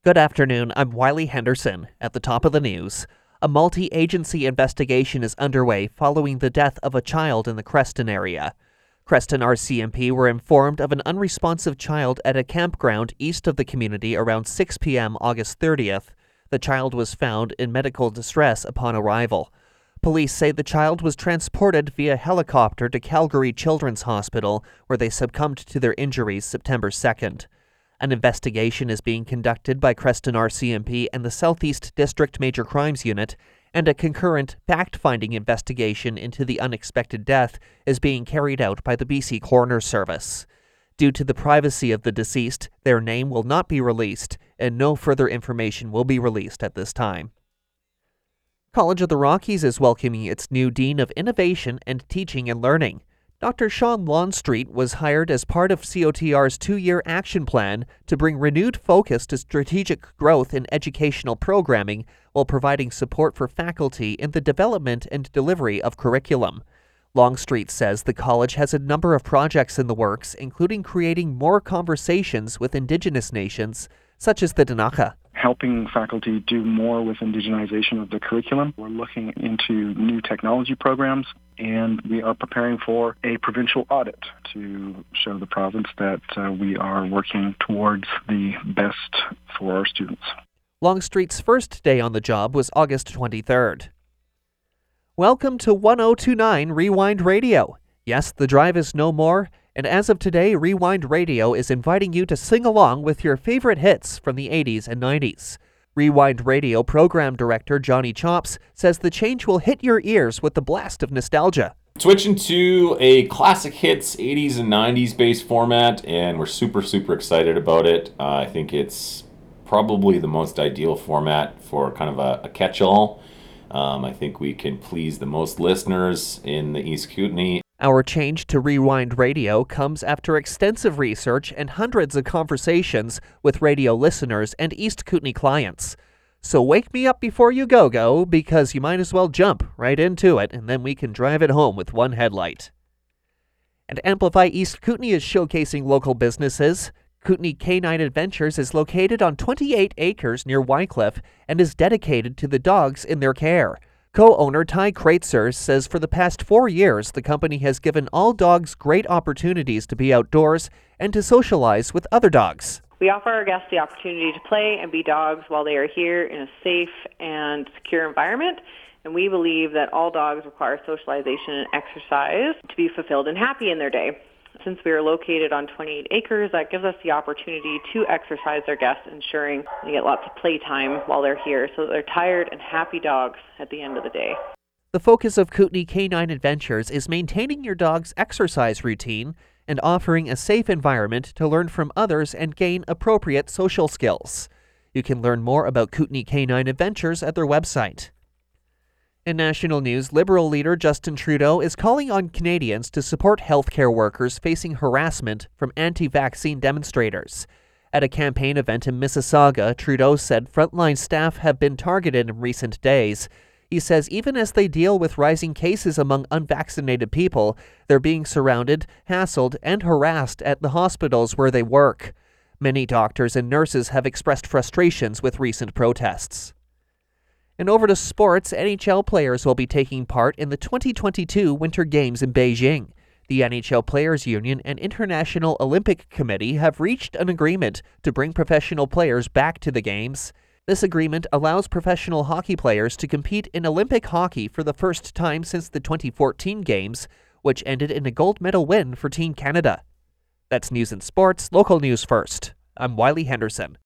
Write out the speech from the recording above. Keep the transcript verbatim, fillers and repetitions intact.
Good afternoon, I'm Wiley Henderson. At the top of the news, a multi-agency investigation is underway following the death of a child in the Creston area. Creston R C M P were informed of an unresponsive child at a campground east of the community around six p.m. August thirtieth. The child was found in medical distress upon arrival. Police say the child was transported via helicopter to Calgary Children's Hospital, where they succumbed to their injuries September second. An investigation is being conducted by Creston R C M P and the Southeast District Major Crimes Unit, and a concurrent fact-finding investigation into the unexpected death is being carried out by the B C Coroner Service. Due to the privacy of the deceased, their name will not be released, and no further information will be released at this time. College of the Rockies is welcoming its new Dean of Innovation and Teaching and Learning. Doctor Sean Longstreet was hired as part of C O T R's two-year action plan to bring renewed focus to strategic growth in educational programming while providing support for faculty in the development and delivery of curriculum. Longstreet says the college has a number of projects in the works, including creating more conversations with Indigenous nations, such as the Danakha. Helping faculty do more with indigenization of the curriculum. We're looking into new technology programs, and we are preparing for a provincial audit to show the province that uh, we are working towards the best for our students. Longstreet's first day on the job was August twenty-third. Welcome to one oh two point nine Rewind Radio. Yes, the drive is no more, and as of today, Rewind Radio is inviting you to sing along with your favorite hits from the eighties and nineties. Rewind Radio Program Director Johnny Chops says the change will hit your ears with the blast of nostalgia. Switching to a classic hits eighties and nineties based format, and we're super, super excited about it. Uh, I think it's probably the most ideal format for kind of a, a catch-all. Um, I think we can please the most listeners in the East Kootenay. Our change to Rewind Radio comes after extensive research and hundreds of conversations with radio listeners and East Kootenay clients. So wake me up before you go-go, because you might as well jump right into it, and then we can drive it home with one headlight. And Amplify East Kootenay is showcasing local businesses. Kootenay Canine Adventures is located on twenty-eight acres near Wycliffe and is dedicated to the dogs in their care. Co-owner Ty Kreitzer says for the past four years, the company has given all dogs great opportunities to be outdoors and to socialize with other dogs. We offer our guests the opportunity to play and be dogs while they are here in a safe and secure environment, and we believe that all dogs require socialization and exercise to be fulfilled and happy in their day. Since we are located on twenty-eight acres, that gives us the opportunity to exercise our guests, ensuring they get lots of playtime while they're here, so that they're tired and happy dogs at the end of the day. The focus of Kootenay Canine Adventures is maintaining your dog's exercise routine and offering a safe environment to learn from others and gain appropriate social skills. You can learn more about Kootenay Canine Adventures at their website. In national news, Liberal leader Justin Trudeau is calling on Canadians to support healthcare workers facing harassment from anti-vaccine demonstrators. At a campaign event in Mississauga, Trudeau said frontline staff have been targeted in recent days. He says even as they deal with rising cases among unvaccinated people, they're being surrounded, hassled, and harassed at the hospitals where they work. Many doctors and nurses have expressed frustrations with recent protests. And over to sports, N H L players will be taking part in the twenty twenty-two Winter Games in Beijing. The N H L Players Union and International Olympic Committee have reached an agreement to bring professional players back to the Games. This agreement allows professional hockey players to compete in Olympic hockey for the first time since the twenty fourteen Games, which ended in a gold medal win for Team Canada. That's news and sports, local news first. I'm Wiley Henderson.